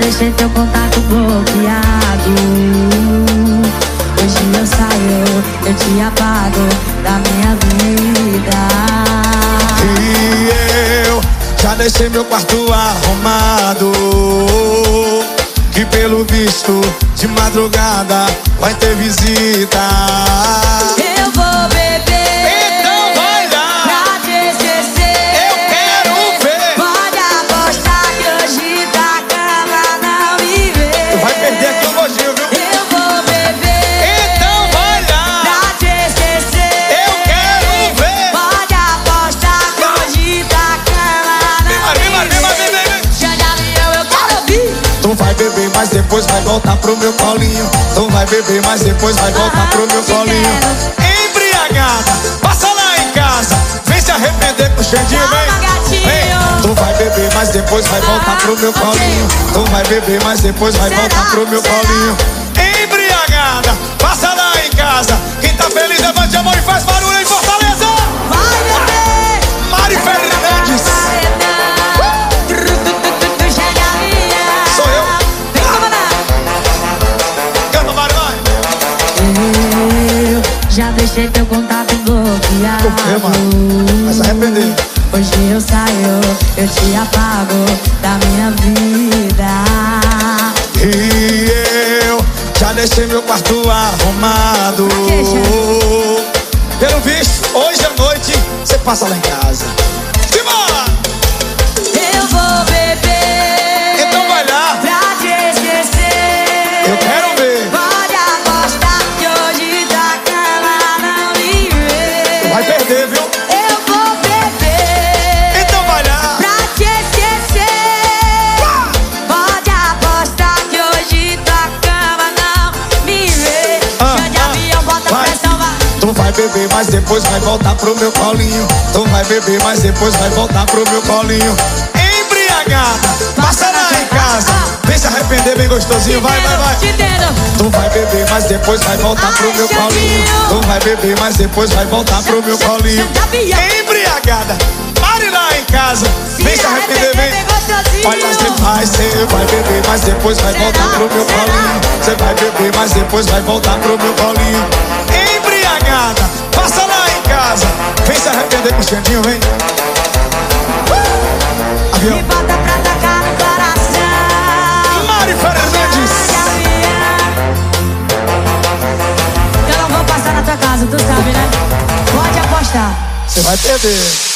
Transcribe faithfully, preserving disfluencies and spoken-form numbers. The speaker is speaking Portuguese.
deixei teu contato bloqueado. Hoje eu saio, eu te apago da minha vida. E eu já deixei meu quarto arrumado, que pelo visto de madrugada vai ter visita. Eu vou beber, então vai lá, pra te esquecer. eu quero ver. Pode apostar que hoje da cama não me vê. Tu vai perder aqui o gojinho, viu? Eu vou beber, Então vai lá, pra te esquecer. eu quero ver. Pode apostar que hoje da cama não Vem, me vem, vem, vem, vem, vem. vê. Já de avião eu quero ouvir. Tu vai beber, mas depois vai voltar pro meu colinho. Tu vai beber, mas depois vai voltar pro meu colinho. Embriagada, passa lá em casa, vem se arrepender com o Xandinho, vem. Vem. Tu vai beber, mas depois vai voltar pro meu colinho. Tu vai beber, mas depois vai voltar pro meu colinho. Embriagada, passa lá em casa. Quem tá feliz, levante a mão e faz barulho em Fortaleza. Vai beber, Mari Fernandes. Sou eu. Canta, Mari, vai. Eu já deixei teu contato bloqueado. O quê, mano? Vai se arrepender. Hoje eu saio, eu te apago da minha vida. E eu já deixei meu quarto arrumado. Pelo visto, hoje à noite você passa lá em casa. Simbora! Eu vou beber, Então vai lá, pra te esquecer. eu quero ver. Pode apostar que hoje da cama não me vê. Tu vai perder, viu? Eu vou beber, Então vai lá, pra te esquecer. Pode apostar que hoje da cama não me vê. Ah, Já de ah, avião, bota vai. pressão, vai. tu vai beber, mas depois vai voltar pro meu colinho. Tu vai beber, mas depois vai voltar pro meu colinho. Embriagada, passa lá em casa, vem se arrepender bem gostosinho, vai, vai, vai. Te entendo. Tu vai beber, mas depois vai voltar pro meu colinho. Tu vai beber, mas depois vai voltar pro meu colinho. Embriagada, pare lá em casa, vem se arrepender, vem. Olha, você vai, você vai beber, mas depois vai voltar pro meu colinho. Você vai beber, mas depois vai voltar pro meu colinho. Embriagada, passa lá em casa, vem se arrepender com o Xandinho, vem. Avião. Me bota pra tacar no coração. Mari Fernandes. Eu não vou passar na tua casa, tu sabe, né? Pode apostar. Você vai perder.